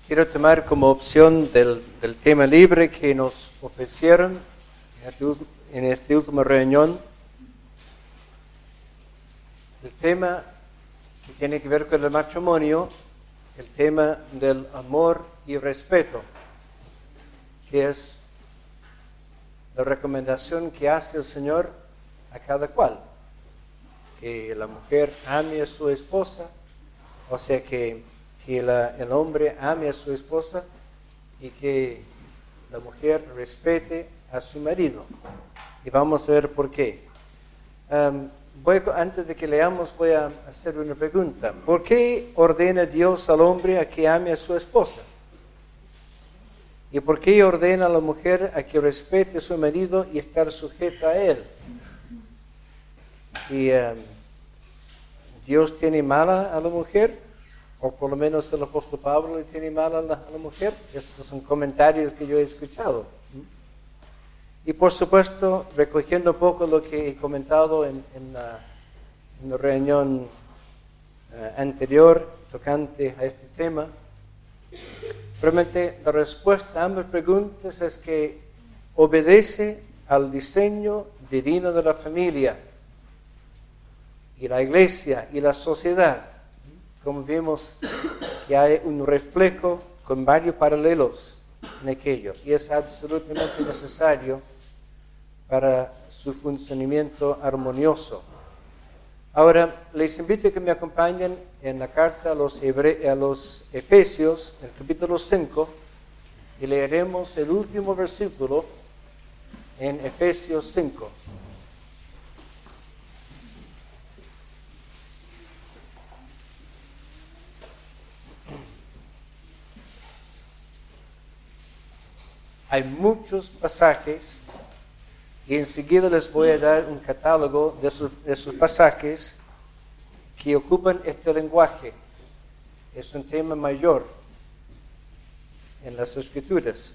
Quiero tomar como opción del tema libre que nos ofrecieron en esta última reunión el tema que tiene que ver con el matrimonio, el tema del amor y respeto, que es la recomendación que hace el Señor a cada cual, que la mujer ame a su esposa, o sea que el hombre ame a su esposa y que la mujer respete a su marido. Y vamos a ver por qué. Antes de que leamos voy a hacer una pregunta. ¿Por qué ordena Dios al hombre a que ame a su esposa? ¿Y por qué ordena a la mujer a que respete a su marido y estar sujeta a él? ¿Y Dios tiene mala a la mujer? O por lo menos el apóstol Pablo le tiene mal a la mujer. Estos son comentarios que yo he escuchado. Y por supuesto, recogiendo un poco lo que he comentado en la reunión anterior tocante a este tema, realmente la respuesta a ambas preguntas es que obedece al diseño divino de la familia y la iglesia y la sociedad. Como vimos que hay un reflejo con varios paralelos en aquello, y es absolutamente necesario para su funcionamiento armonioso. Ahora, les invito a que me acompañen en la carta a los Efesios, el capítulo 5, y leeremos el último versículo en Efesios 5. Hay muchos pasajes y enseguida les voy a dar un catálogo de sus pasajes que ocupan este lenguaje. Es un tema mayor en las Escrituras.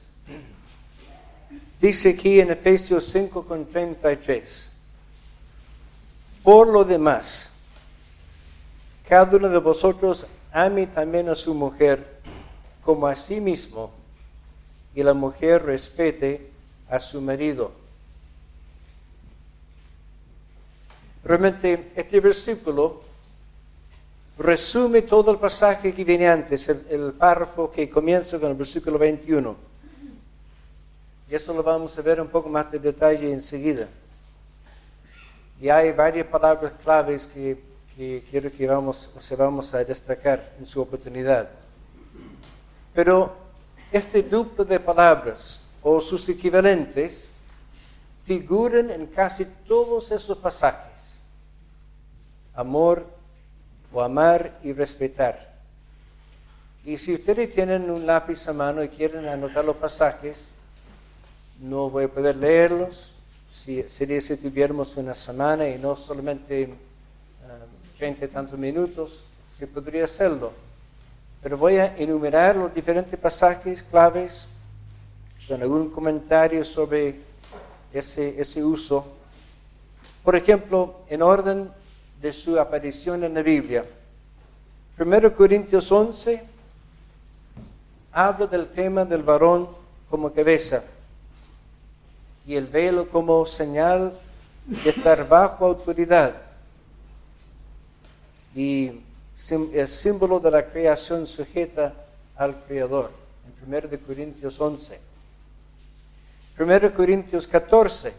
Dice aquí en Efesios 5:33, por lo demás, cada uno de vosotros ame también a su mujer como a sí mismo, y la mujer respete a su marido. Realmente este versículo resume todo el pasaje que viene antes, el párrafo que comienza con el versículo 21. Y eso lo vamos a ver un poco más de detalle enseguida. Y hay varias palabras claves que quiero que vamos a destacar en su oportunidad. Pero este grupo de palabras o sus equivalentes figuran en casi todos esos pasajes. Amor o amar y respetar. Y si ustedes tienen un lápiz a mano y quieren anotar los pasajes, no voy a poder leerlos. Sería si tuviéramos una semana y no solamente 30 y tantos minutos, se podría hacerlo. Pero voy a enumerar los diferentes pasajes claves con algún comentario sobre ese uso. Por ejemplo, en orden de su aparición en la Biblia. 1 Corintios 11 habla del tema del varón como cabeza y el velo como señal de estar bajo autoridad y el símbolo de la creación sujeta al Creador, en 1 Corintios 11. 1 Corintios 14,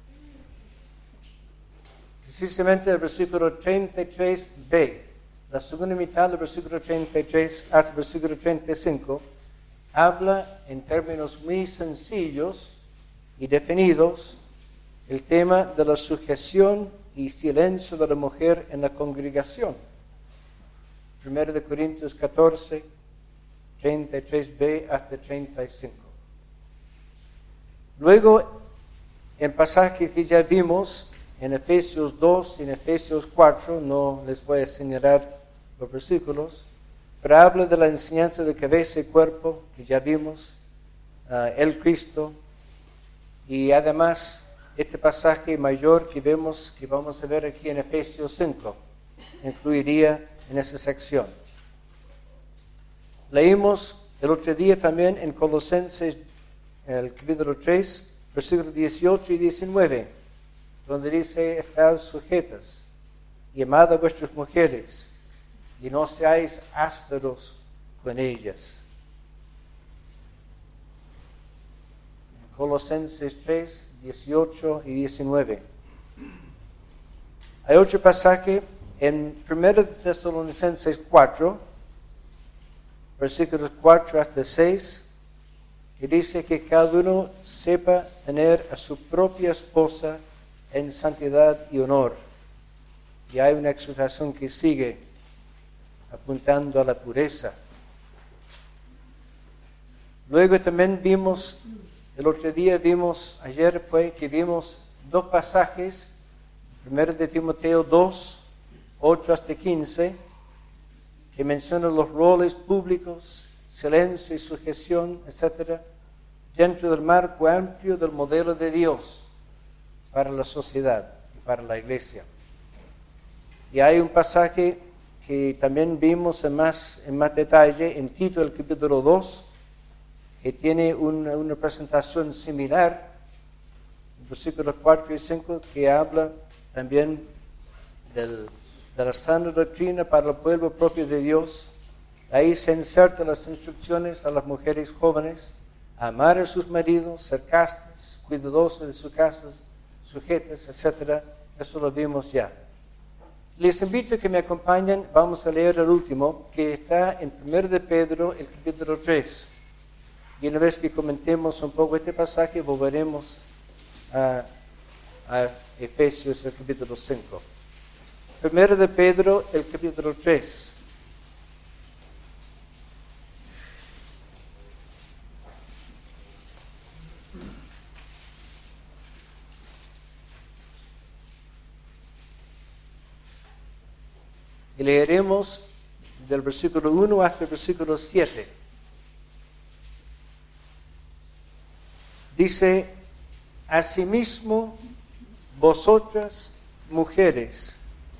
precisamente el versículo 33b, la segunda mitad del versículo 33 hasta el versículo 35, habla en términos muy sencillos y definidos el tema de la sujeción y silencio de la mujer en la congregación. 1 Corintios 14, 33b hasta 35. Luego, en pasaje que ya vimos, en Efesios 2 y en Efesios 4, no les voy a señalar los versículos, pero habla de la enseñanza de cabeza y cuerpo, que ya vimos, el Cristo, y además este pasaje mayor que vemos, que vamos a ver aquí en Efesios 5, incluiría en esa sección. Leímos El otro día también en Colosenses, el capítulo 3, versículos 18 y 19, donde dice, estad sujetas y amad a vuestras mujeres, y no seáis ásperos con ellas. Colosenses 3, 18 y 19. Hay otro pasaje en 1 Tesalonicenses 4, versículos 4 hasta 6, que dice que cada uno sepa tener a su propia esposa en santidad y honor. Y hay una exhortación que sigue apuntando a la pureza. Luego también vimos, el otro día ayer vimos dos pasajes, 1 de Timoteo 2, 8 hasta 15, que mencionan los roles públicos, silencio y sujeción, etc., dentro del marco amplio del modelo de Dios para la sociedad y para la iglesia. Y hay un pasaje que también vimos en más detalle en Tito, el capítulo 2, que tiene una presentación similar, versículos 4 y 5, que habla también de la sana doctrina para el pueblo propio de Dios. Ahí se insertan las instrucciones a las mujeres jóvenes, a amar a sus maridos, ser castas, cuidadosas de sus casas, sujetas, etc. Eso lo vimos ya. Les invito a que me acompañen, vamos a leer el último, que está en 1 de Pedro, el capítulo 3. Y una vez que comentemos un poco este pasaje, volveremos a Efesios, el capítulo 5. 1 de Pedro, el capítulo 3. Y leeremos del versículo 1 hasta el versículo 7. Dice, asimismo, vosotras, mujeres,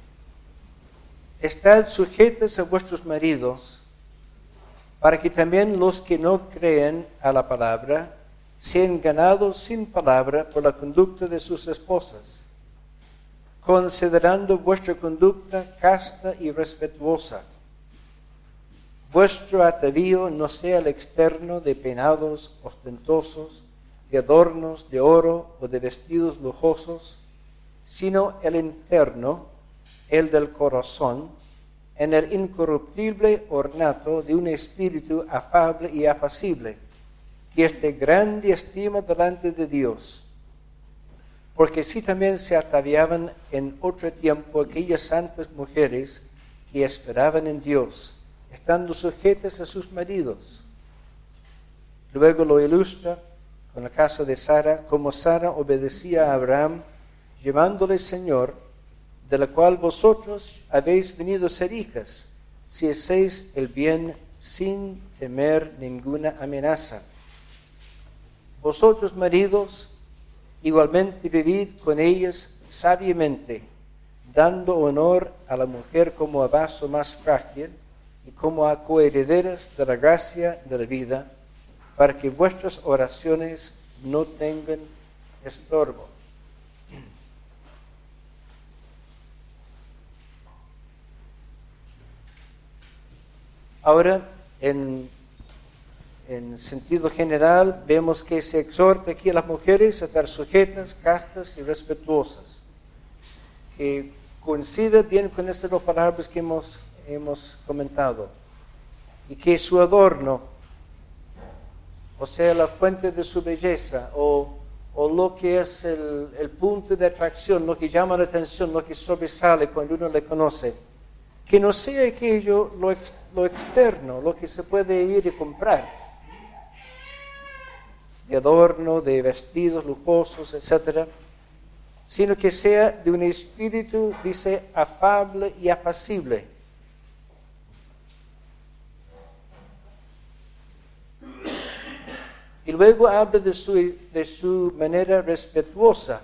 estad sujetas a vuestros maridos, para que también los que no creen a la palabra sean ganados sin palabra por la conducta de sus esposas, considerando vuestra conducta casta y respetuosa. Vuestro atavío no sea el externo de peinados ostentosos, de adornos de oro o de vestidos lujosos, sino el interno, el del corazón, en el incorruptible ornato de un espíritu afable y apacible, que es de grande estima delante de Dios. Porque así también se ataviaban en otro tiempo aquellas santas mujeres que esperaban en Dios, estando sujetas a sus maridos. Luego lo ilustra con el caso de Sara, como Sara obedecía a Abraham, llamándole Señor, de la cual vosotros habéis venido a ser hijas, si hacéis el bien sin temer ninguna amenaza. Vosotros, maridos, igualmente vivid con ellas sabiamente, dando honor a la mujer como a vaso más frágil y como a coherederas de la gracia de la vida, para que vuestras oraciones no tengan estorbo. Ahora, en sentido general, vemos que se exhorta aquí a las mujeres a estar sujetas, castas y respetuosas, que coincide bien con estas dos palabras que hemos comentado, y que su adorno, o sea, la fuente de su belleza, o lo que es el punto de atracción, lo que llama la atención, lo que sobresale cuando uno le conoce, que no sea aquello lo externo, lo que se puede ir y comprar, de adorno, de vestidos lujosos, etc., sino que sea de un espíritu, dice, afable y apacible. Y luego habla de su manera respetuosa.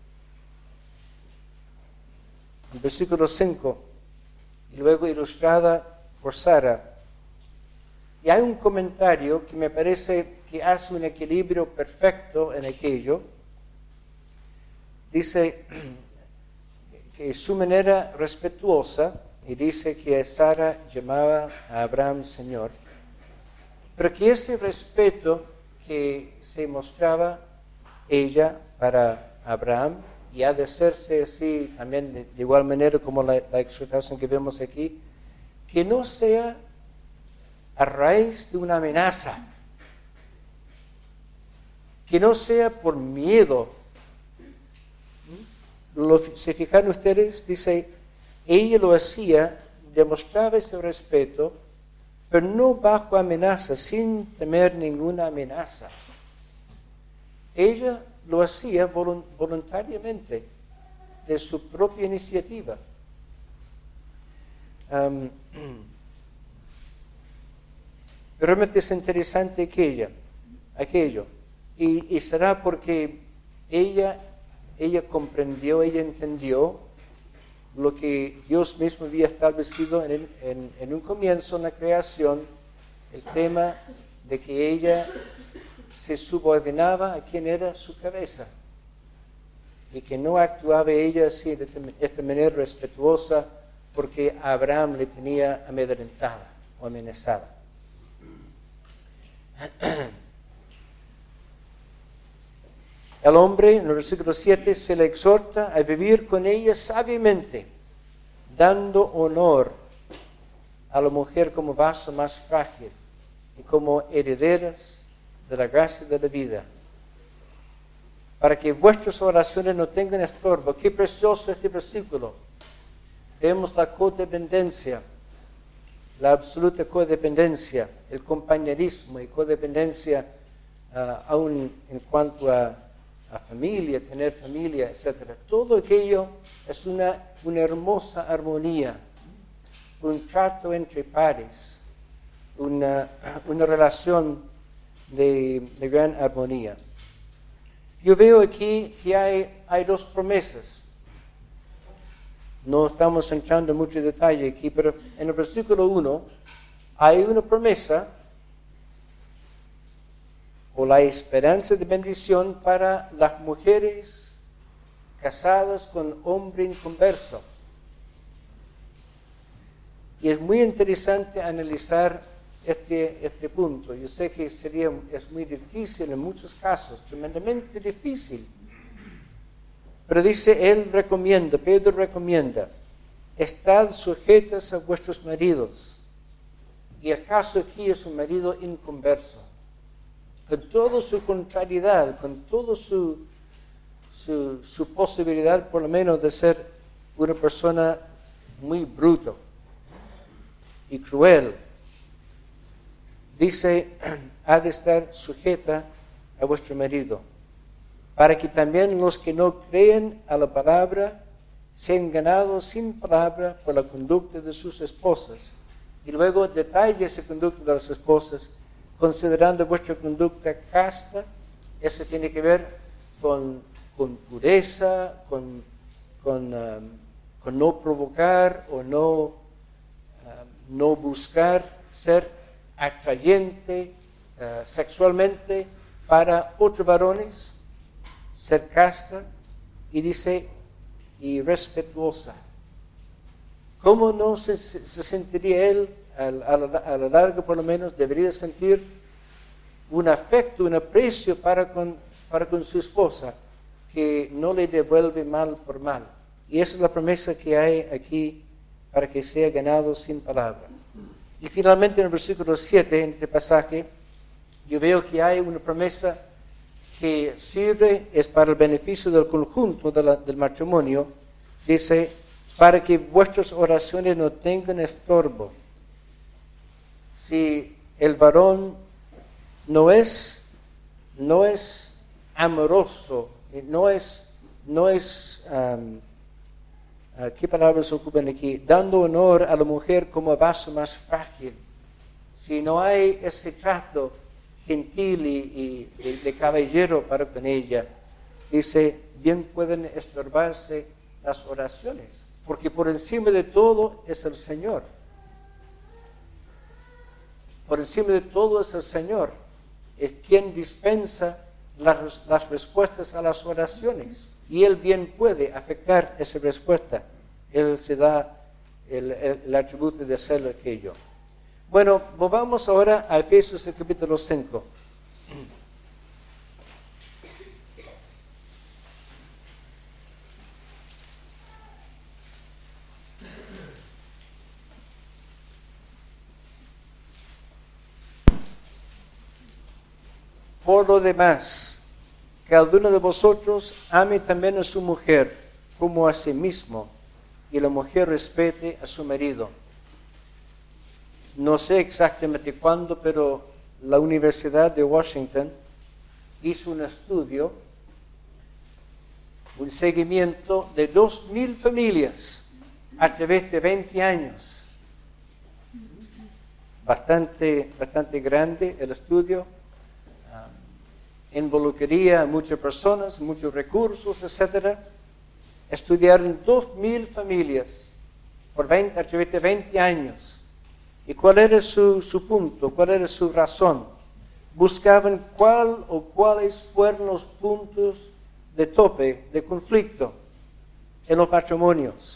El versículo 5, y luego ilustrada por Sara. Y hay un comentario que me parece que hace un equilibrio perfecto en aquello. Dice que su manera respetuosa, y dice que Sara llamaba a Abraham Señor, pero que ese respeto que se mostraba ella para Abraham, y ha de hacerse así también de igual manera como la exhortación que vemos aquí, que no sea a raíz de una amenaza, que no sea por miedo. ¿Se fijan ustedes? Dice, ella lo hacía, demostraba ese respeto, pero no bajo amenaza, sin temer ninguna amenaza. Ella lo hacía voluntariamente, de su propia iniciativa. Realmente es interesante aquello. Y será porque ella comprendió, ella entendió lo que Dios mismo había establecido en un comienzo, en la creación, el tema de que ella se subordinaba a quien era su cabeza y que no actuaba ella así de esta manera respetuosa porque Abraham le tenía amedrentada o amenazada. El hombre, en el versículo 7, se le exhorta a vivir con ella sabiamente, dando honor a la mujer como vaso más frágil y como herederas de la gracia de la vida, para que vuestras oraciones no tengan estorbo. Qué precioso este versículo. Vemos la codependencia, la absoluta codependencia, el compañerismo y codependencia aún en cuanto a familia, tener familia, etc. Todo aquello es una hermosa armonía, un trato entre pares, una relación de gran armonía. Yo veo aquí que hay dos promesas. No estamos entrando en mucho detalle aquí, pero en el versículo 1 hay una promesa o la esperanza de bendición para las mujeres casadas con hombre inconverso. Y es muy interesante analizar este punto. Yo sé que es muy difícil en muchos casos, tremendamente difícil. Pero dice, Pedro recomienda, estad sujetas a vuestros maridos. Y el caso aquí es un marido inconverso, con toda su contrariedad, con toda su posibilidad, por lo menos, de ser una persona muy bruta y cruel. Dice, ha de estar sujeta a vuestro marido, para que también los que no creen a la palabra sean ganados sin palabra por la conducta de sus esposas. Y luego detalla esa conducta de las esposas, considerando vuestra conducta casta. Eso tiene que ver con pureza, con no provocar o no buscar ser atrayente sexualmente para otros varones, ser casta, y dice, y respetuosa. ¿Cómo no se sentiría él, a la larga por lo menos, debería sentir un afecto, un aprecio para con su esposa, que no le devuelve mal por mal? Y esa es la promesa que hay aquí para que sea ganado sin palabra. Y finalmente en el versículo 7, en este pasaje, yo veo que hay una promesa que sirve, es para el beneficio del conjunto del matrimonio. Dice, para que vuestras oraciones no tengan estorbo. Si el varón no es amoroso, no es ¿qué palabras se ocupan aquí? Dando honor a la mujer como vaso más frágil. Si no hay ese trato gentil y de caballero para con ella, dice, bien pueden estorbarse las oraciones, porque por encima de todo es el Señor. por encima de todo es el Señor, es quien dispensa las respuestas a las oraciones. Y Él bien puede afectar esa respuesta. Él se da el atributo de hacerlo aquello. Bueno, volvamos ahora a Efesios el capítulo 5. Por lo demás, cada uno de vosotros ame también a su mujer como a sí mismo, y la mujer respete a su marido. No sé exactamente cuándo, pero la Universidad de Washington hizo un estudio, un seguimiento de 2,000 familias a través de 20 años. Bastante grande el estudio. Involucraría a muchas personas, muchos recursos, etc. Estudiaron 2,000 familias a través de 20 años. ¿Y cuál era su punto? ¿Cuál era su razón? Buscaban cuáles fueron los puntos de tope, de conflicto en los matrimonios.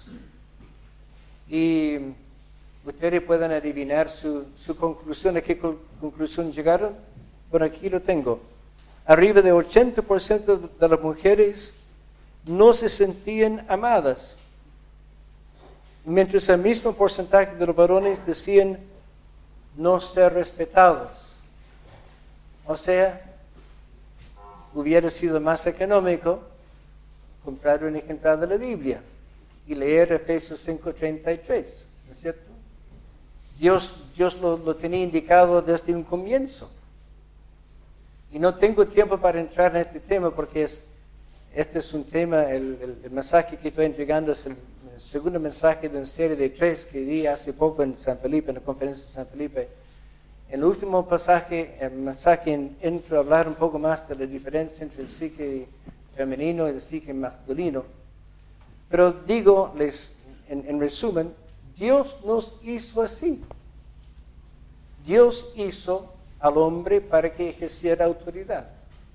Y ustedes pueden adivinar su conclusión. ¿A qué conclusión llegaron? Por aquí lo tengo. Arriba de 80% de las mujeres no se sentían amadas, mientras el mismo porcentaje de los varones decían no ser respetados. O sea, hubiera sido más económico comprar un ejemplar de la Biblia y leer Efesios 5:33, ¿no es cierto? Dios lo tenía indicado desde un comienzo. Y no tengo tiempo para entrar en este tema porque este es un tema, el mensaje que estoy entregando es el segundo mensaje de una serie de 3 que di hace poco en San Felipe, en la conferencia de San Felipe. En el último mensaje entro a hablar un poco más de la diferencia entre el psique femenino y el psique masculino. Pero digo, en resumen, Dios nos hizo así. Dios hizo al hombre para que ejerciera autoridad.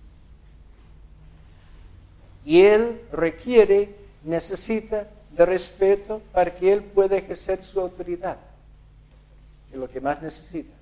Y Él necesita de respeto para que Él pueda ejercer su autoridad. Es lo que más necesita.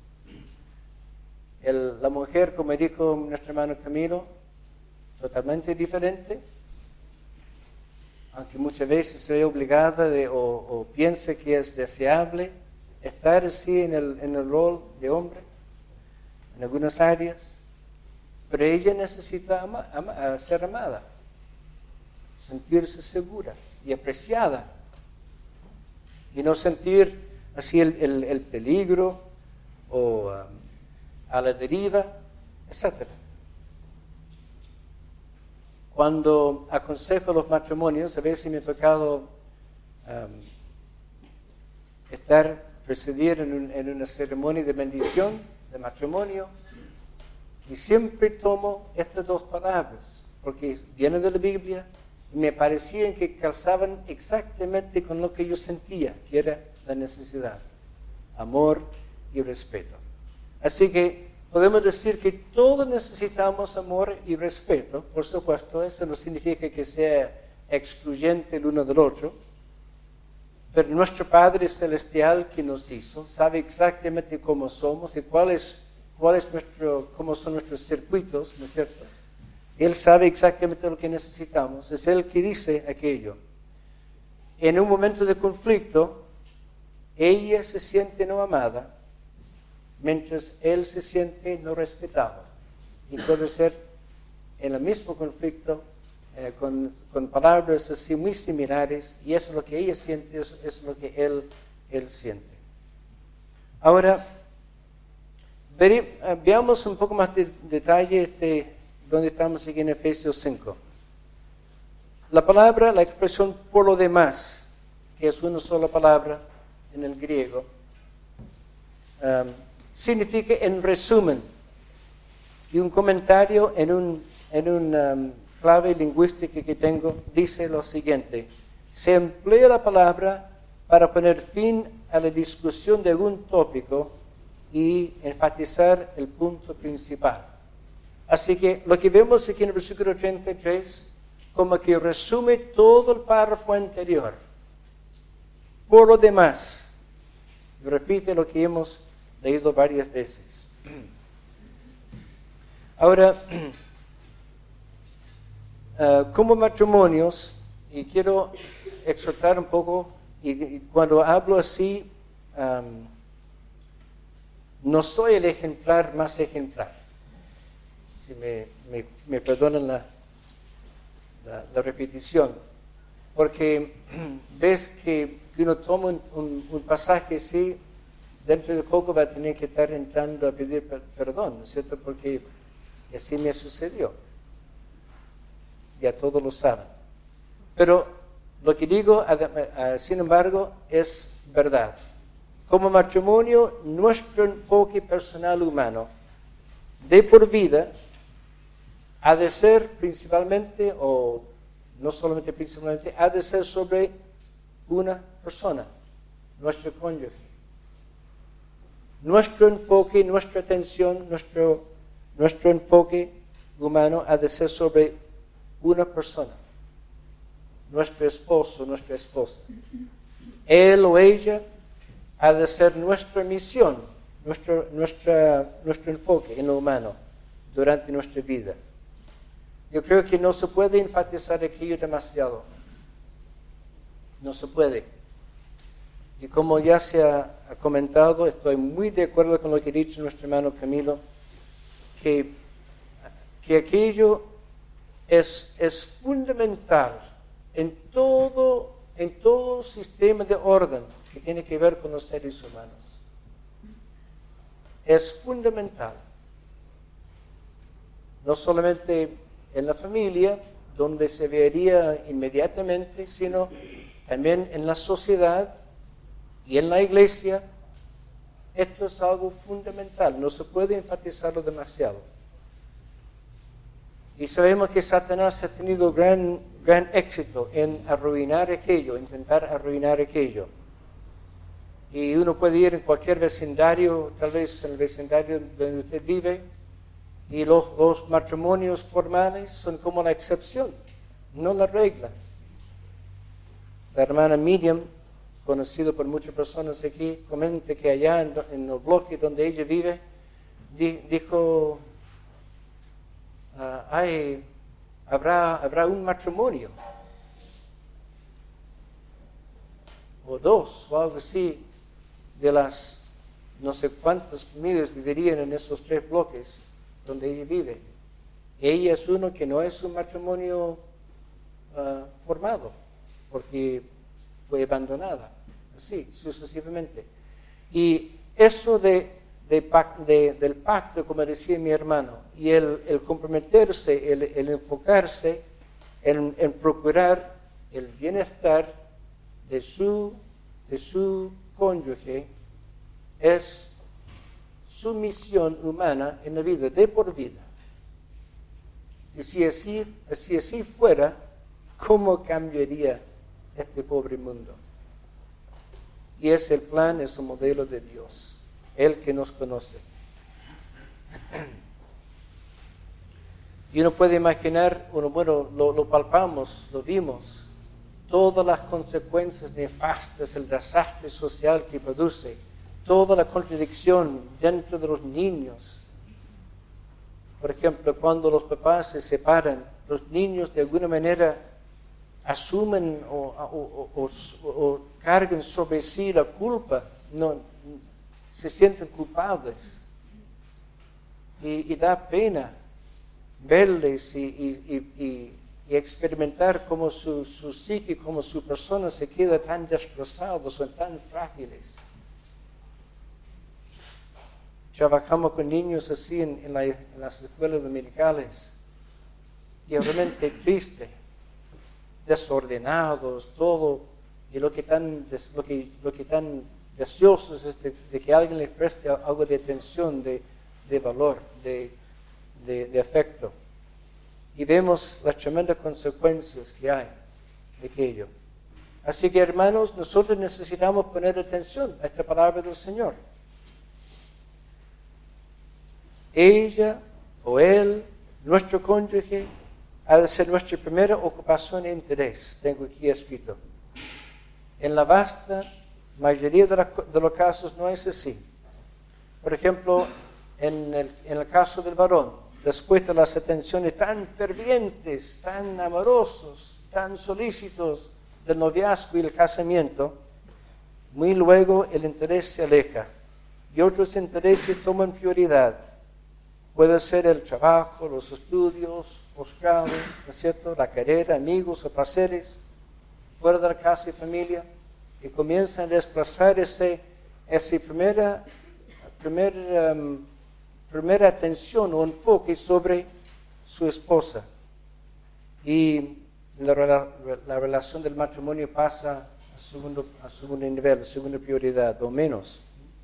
La mujer, como dijo nuestro hermano Camilo, totalmente diferente, aunque muchas veces se ve obligada o piense que es deseable estar así en el rol de hombre, en algunas áreas, pero ella necesita ser amada, sentirse segura y apreciada, y no sentir así el peligro o a la deriva, etc. Cuando aconsejo los matrimonios, a veces me ha tocado presidir en una ceremonia de bendición de matrimonio, y siempre tomo estas 2 palabras, porque vienen de la Biblia y me parecían que calzaban exactamente con lo que yo sentía, que era la necesidad: amor y respeto. Así que podemos decir que todos necesitamos amor y respeto. Por supuesto, eso no significa que sea excluyente el uno del otro, pero nuestro Padre Celestial que nos hizo sabe exactamente cómo somos y cómo son nuestros circuitos, ¿no es cierto? Él sabe exactamente lo que necesitamos. Es Él que dice aquello. En un momento de conflicto, ella se siente no amada, mientras él se siente no respetado. Y puede ser en el mismo conflicto, con palabras así muy similares, y eso es lo que ella siente, eso es lo que él siente. Ahora, veamos un poco más de detalle donde estamos aquí en Efesios 5. La expresión por lo demás, que es una sola palabra en el griego, significa en resumen. Y un comentario en un clave lingüística que tengo dice lo siguiente: se emplea la palabra para poner fin a la discusión de algún tópico y enfatizar el punto principal. Así que lo que vemos aquí en el versículo 33, como que resume todo el párrafo anterior. Por lo demás, repite lo que hemos leído varias veces. Ahora, como matrimonios, y quiero exhortar un poco, y cuando hablo así, no soy el ejemplar más ejemplar. Si me perdonan la repetición. Porque ves que uno toma un pasaje así, dentro de poco va a tener que estar entrando a pedir perdón, ¿no es cierto? Porque así me sucedió. Ya todos lo saben. Pero lo que digo, sin embargo, es verdad. Como matrimonio, nuestro enfoque personal humano de por vida ha de ser principalmente, o no solamente principalmente, ha de ser sobre una persona, nuestro cónyuge. Nuestro enfoque, nuestra atención, nuestro enfoque humano ha de ser sobre una persona, nuestro esposo, nuestra esposa. Él o ella ha de ser nuestra misión, nuestro enfoque en lo humano durante nuestra vida. Yo creo que no se puede enfatizar aquello demasiado. No se puede. Y como ya se ha comentado, estoy muy de acuerdo con lo que ha dicho nuestro hermano Camilo, que aquello es fundamental en todo sistema de orden que tiene que ver con los seres humanos. Es fundamental. No solamente en la familia, donde se vería inmediatamente, sino también en la sociedad y en la iglesia. Esto es algo fundamental, no se puede enfatizarlo demasiado. Y sabemos que Satanás ha tenido gran éxito en arruinar aquello, intentar arruinar aquello. Y uno puede ir en cualquier vecindario, tal vez en el vecindario donde usted vive, y los matrimonios formales son como la excepción, no la regla. La hermana Miriam, conocida por muchas personas aquí, comenta que allá en el bloque donde ella vive, dijo, habrá un matrimonio, o dos, o algo así, de las no sé cuántas familias vivirían en esos 3 bloques donde ella vive. Ella es uno que no es un matrimonio formado, porque fue abandonada, así sucesivamente. Y eso del pacto, como decía mi hermano, y el comprometerse, el enfocarse en procurar el bienestar de su cónyuge, es su misión humana en la vida, de por vida. Y si así fuera, ¿cómo cambiaría este pobre mundo? Y es el plan, es el modelo de Dios, Él que nos conoce. Y uno puede imaginar, lo palpamos, lo vimos, todas las consecuencias nefastas, el desastre social que produce, toda la contradicción dentro de los niños. Por ejemplo, cuando los papás se separan, los niños de alguna manera asumen o cargan sobre sí la culpa, se sienten culpables. Y da pena verles y experimentar cómo su psique, cómo su persona se queda tan destrozada, son tan frágiles. Trabajamos con niños así en las escuelas dominicales, y realmente triste, desordenados, todo, y lo que tan deseosos es de que alguien les preste algo de atención, de valor, de afecto. Y vemos las tremendas consecuencias que hay de aquello. Así que, hermanos, nosotros necesitamos poner atención a esta palabra del Señor. ella o él, nuestro cónyuge, ha de ser nuestra primera ocupación e interés. Tengo aquí escrito. En la vasta mayoría de los casos no es así. Por ejemplo, en el caso del varón, después de las atenciones tan fervientes, tan amorosos, tan solícitos del noviazgo y el casamiento, muy luego el interés se aleja y otros intereses toman prioridad. Puede ser el trabajo, los estudios, posgrado, ¿no es cierto?, la carrera, amigos o placeres, fuera de la casa y familia, y comienzan a desplazar esa primera atención o enfoque sobre su esposa. Y la relación del matrimonio pasa a segundo nivel, a segunda prioridad o menos.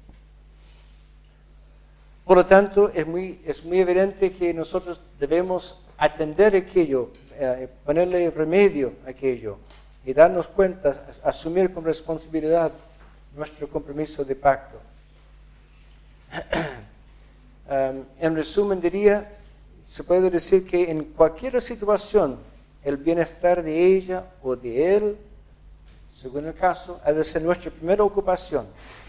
Por lo tanto, es muy evidente que nosotros debemos atender aquello, ponerle remedio a aquello y darnos cuenta, asumir con responsabilidad nuestro compromiso de pacto. En resumen se puede decir que en cualquier situación el bienestar de ella o de él, según el caso, ha de ser nuestra primera ocupación.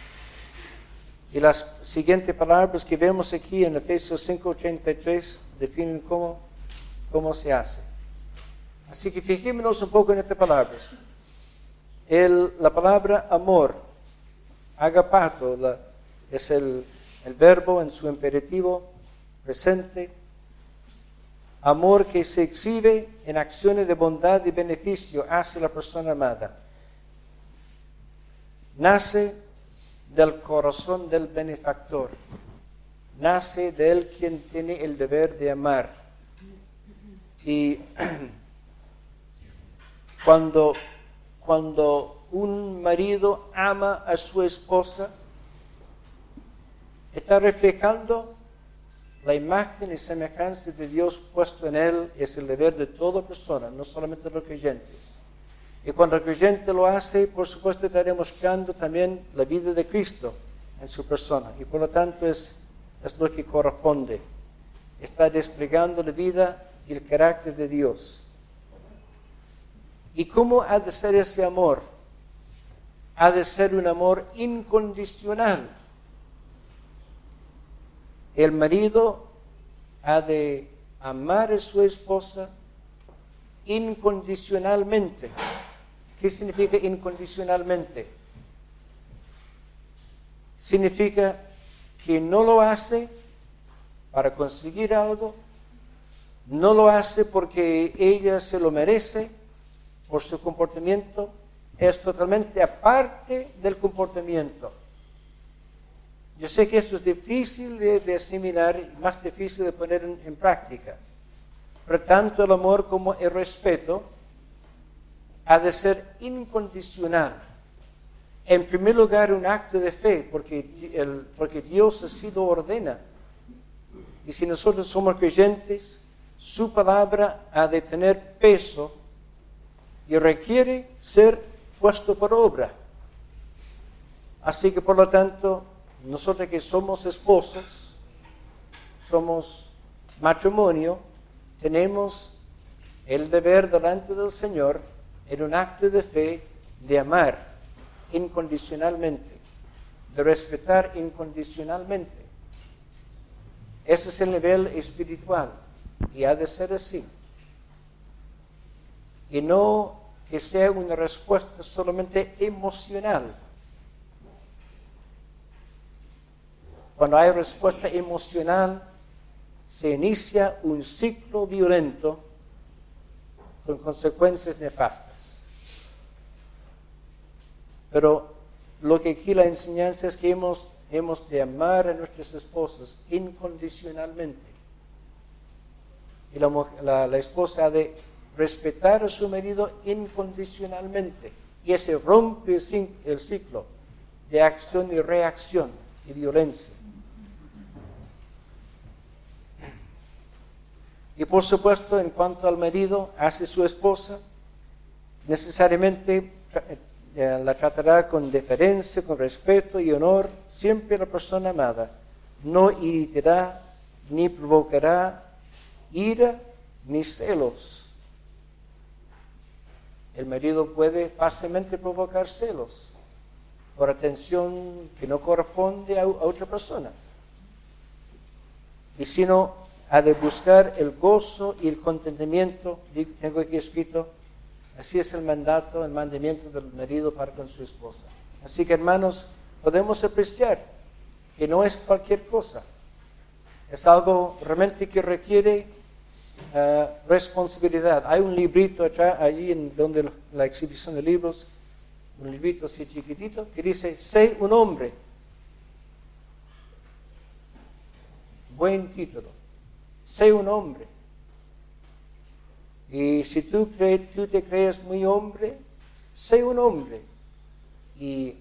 Y las siguientes palabras que vemos aquí en Efesios 5:33 definen cómo se hace. Así que fijémonos un poco en estas palabras. La palabra amor, agapato, es el verbo en su imperativo presente. Amor que se exhibe en acciones de bondad y beneficio hacia la persona amada. Nace del corazón del benefactor. Nace de él quien tiene el deber de amar. Y cuando un marido ama a su esposa, está reflejando la imagen y semejanza de Dios puesto en él. Es el deber de toda persona, no solamente de los creyentes. Y cuando el creyente lo hace, por supuesto está demostrando también la vida de Cristo en su persona. Y por lo tanto es lo que corresponde. Está desplegando la vida y el carácter de Dios. ¿Y cómo ha de ser ese amor? Ha de ser un amor incondicional. El marido ha de amar a su esposa incondicionalmente. ¿Qué significa incondicionalmente? Significa que no lo hace para conseguir algo, no lo hace porque ella se lo merece por su comportamiento, es totalmente aparte del comportamiento. Yo sé que esto es difícil de asimilar y más difícil de poner en práctica, pero tanto el amor como el respeto ha de ser incondicional. En primer lugar, un acto de fe, porque Dios así lo ordena. Y si nosotros somos creyentes, su palabra ha de tener peso y requiere ser puesto por obra. Así que, por lo tanto, nosotros que somos esposos, somos matrimonio, tenemos el deber delante del Señor en un acto de fe de amar incondicionalmente, de respetar incondicionalmente. Ese es el nivel espiritual y ha de ser así. Y no que sea una respuesta solamente emocional. Cuando hay respuesta emocional, se inicia un ciclo violento con consecuencias nefastas. Pero lo que aquí la enseñanza es que hemos de amar a nuestras esposas incondicionalmente. Y la esposa ha de respetar a su marido incondicionalmente. Y ese rompe el ciclo de acción y reacción y violencia. Y por supuesto, en cuanto al marido hacia su esposa, necesariamente la tratará con deferencia, con respeto y honor, siempre la persona amada. No irritará, ni provocará ira ni celos. El marido puede fácilmente provocar celos por atención que no corresponde a otra persona. Y sino ha de buscar el gozo y el contentamiento. Tengo aquí escrito, así es el mandamiento del marido para con su esposa. Así que, hermanos, podemos apreciar que no es cualquier cosa. Es algo realmente que requiere responsabilidad. Hay un librito atrás, allí en donde la exhibición de libros, un librito así chiquitito, que dice, sé un hombre. Buen título. Sé un hombre. Y si tú te crees muy hombre, sé un hombre. Y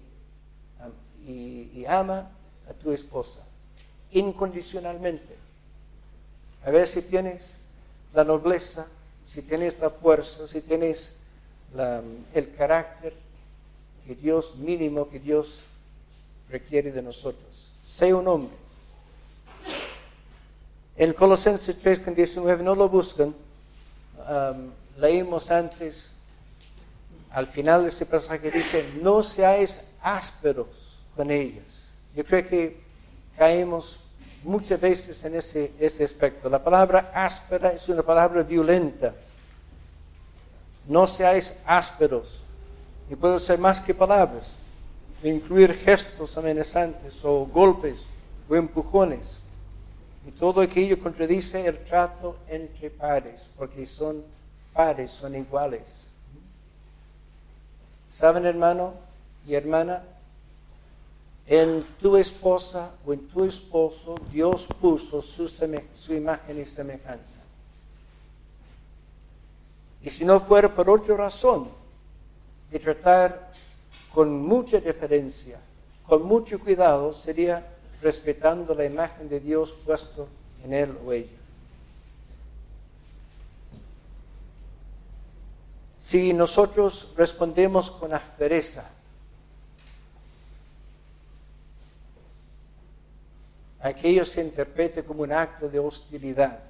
ama a tu esposa incondicionalmente. A ver si tienes la nobleza, si tienes la fuerza, si tienes el carácter mínimo que Dios requiere de nosotros. Sé un hombre. En Colosenses 3:19, no lo buscan, leímos antes, al final de ese pasaje dice, no seáis ásperos con ellas. Yo creo que caemos muchas veces en ese aspecto. La palabra áspera es una palabra violenta. No seáis ásperos. Y puede ser más que palabras. Incluir gestos amenazantes o golpes o empujones. Y todo aquello contradice el trato entre pares, porque son pares, son iguales. ¿Saben, hermano y hermana? En tu esposa o en tu esposo, Dios puso su imagen y semejanza. Y si no fuera por otra razón, de tratar con mucha deferencia, con mucho cuidado, sería respetando la imagen de Dios puesto en él o ella. Si nosotros respondemos con aspereza, aquello se interprete como un acto de hostilidad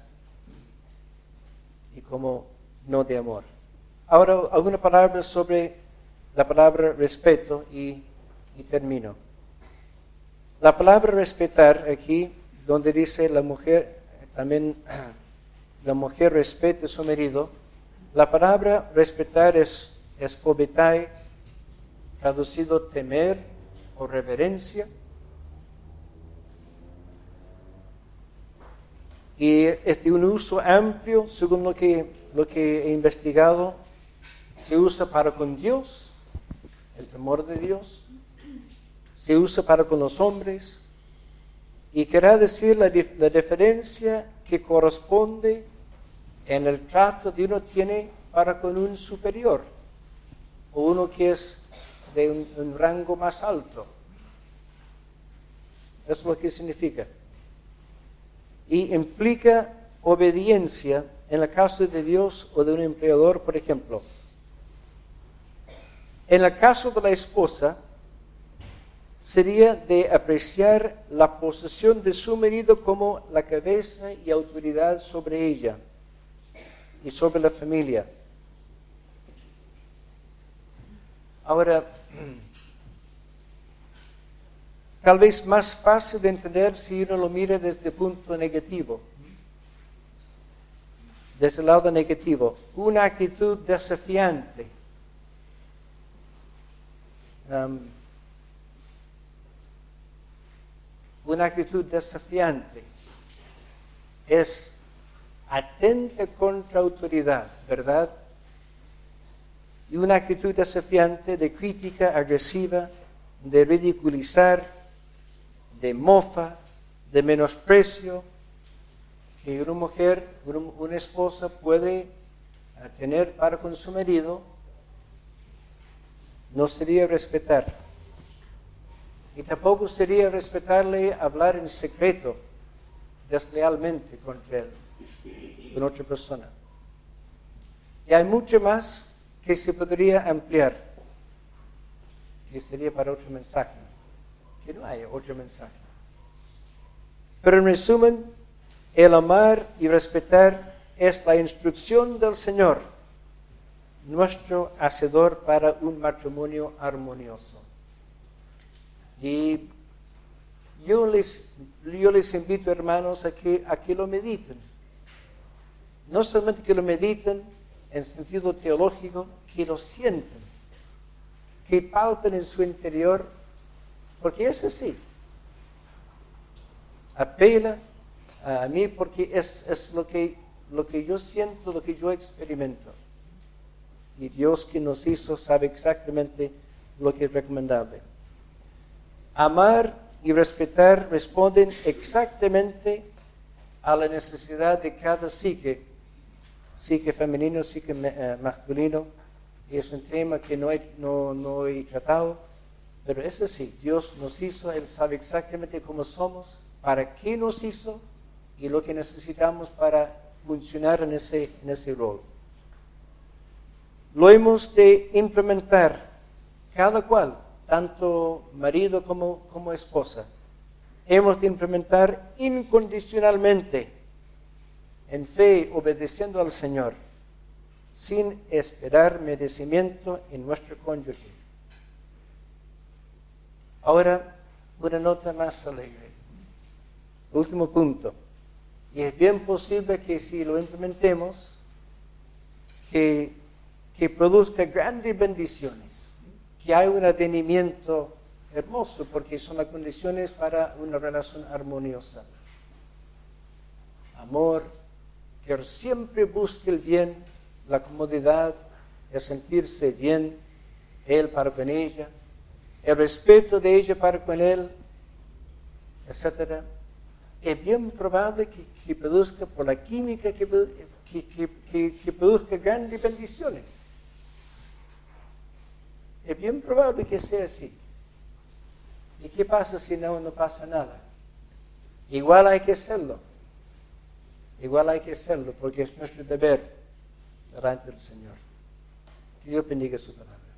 y como no de amor. Ahora, alguna palabra sobre la palabra respeto y termino. La palabra respetar aquí, donde dice la mujer, también la mujer respete a su marido, la palabra respetar es phobetai, traducido temer o reverencia. Y es de un uso amplio, según lo que he investigado, se usa para con Dios, el temor de Dios, se usa para con los hombres, y querrá decir la deferencia que corresponde en el trato que uno tiene para con un superior, o uno que es de un rango más alto. Eso es lo que significa. Y implica obediencia en el caso de Dios o de un empleador, por ejemplo. En el caso de la esposa, sería de apreciar la posesión de su marido como la cabeza y autoridad sobre ella y sobre la familia. Ahora, tal vez más fácil de entender si uno lo mira desde el punto negativo. Desde el lado negativo. Una actitud desafiante. Una actitud desafiante es atenta contra autoridad, ¿verdad? Y una actitud desafiante de crítica agresiva, de ridiculizar, de mofa, de menosprecio, que una mujer, una esposa puede tener para con su marido, no sería respetar. Y tampoco sería respetarle hablar en secreto, deslealmente contra él, con otra persona. Y hay mucho más que se podría ampliar, que sería para otro mensaje, que no hay otro mensaje. Pero en resumen, El amar y respetar es la instrucción del Señor, nuestro hacedor para un matrimonio armonioso. Y yo les invito, hermanos, a que lo mediten. No solamente que lo mediten en sentido teológico, que lo sienten, que palpen en su interior, porque es así. Apela a mí porque es lo que yo siento, lo que yo experimento. Y Dios que nos hizo sabe exactamente lo que es recomendable. Amar y respetar responden exactamente a la necesidad de cada psique femenino, psique masculino. Y es un tema que no he tratado, pero es así. Dios nos hizo, Él sabe exactamente cómo somos, para qué nos hizo y lo que necesitamos para funcionar en ese rol. Lo hemos de implementar cada cual, tanto marido como esposa. Hemos de implementar incondicionalmente, en fe, obedeciendo al Señor, sin esperar merecimiento en nuestro cónyuge. Ahora, una nota más alegre. Último punto. Y es bien posible que si lo implementemos, que produzca grandes bendiciones, que haya un advenimiento hermoso, porque son las condiciones para una relación armoniosa. Amor, que siempre busque el bien, la comodidad, el sentirse bien, él para con ella, el respeto de ella para con él, etc. Es bien probable que produzca, por la química, que produzca grandes bendiciones. Es bien probable que sea así. ¿Y qué pasa si no pasa nada? Igual hay que hacerlo. Igual hay que hacerlo, porque es nuestro deber delante del Señor. Que Dios bendiga su palabra.